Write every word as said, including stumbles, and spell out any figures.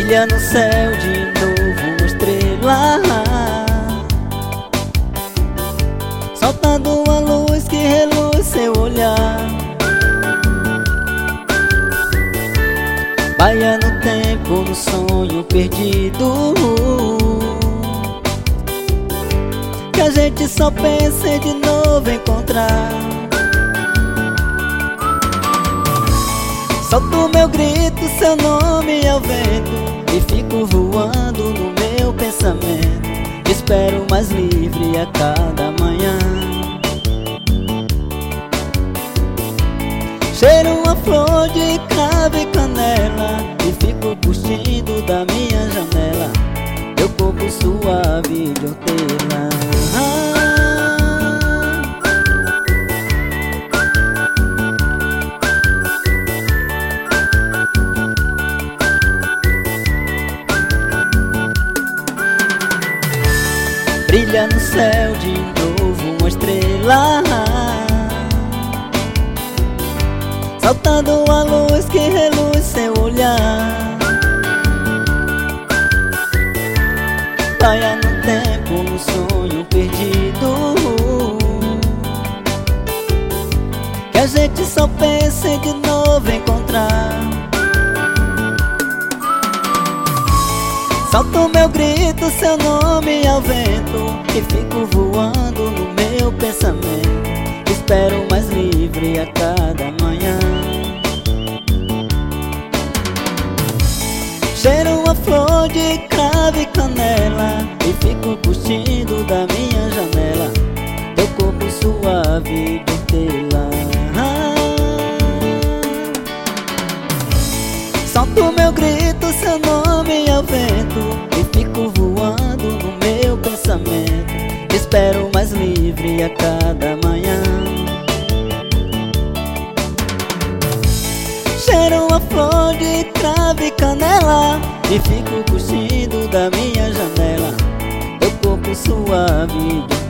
Brilha no céu de novo uma estrela, soltando uma luz que reluz seu olhar. Baia no tempo, no sonho perdido, que a gente só pensa em de novo encontrar. Solto meu grito, seu nome ao vento, e fico voando no meu pensamento. Espero mais livre a cada manhã. Cheiro uma flor de cravo e canela, e fico curtindo da minha janela meu corpo suave de hortelã. ah. Brilha no céu de novo uma estrela, soltando a luz que reluz seu olhar. Baia no tempo, no sonho perdido, que a gente só pensa em de novo encontrar. Solto meu grito, seu nome ao vento, e fico voando no meu pensamento. Espero mais livre a cada manhã. Cheiro uma flor de cravo e canela, e fico curtindo da minha janela teu corpo suave de hortelã. Solto meu grito, seu nome ao vento, e fico voando no meu pensamento. Espero mais livre a cada manhã. Cheiro uma flor de cravo e canela, e fico curtindo da minha janela teu corpo suave de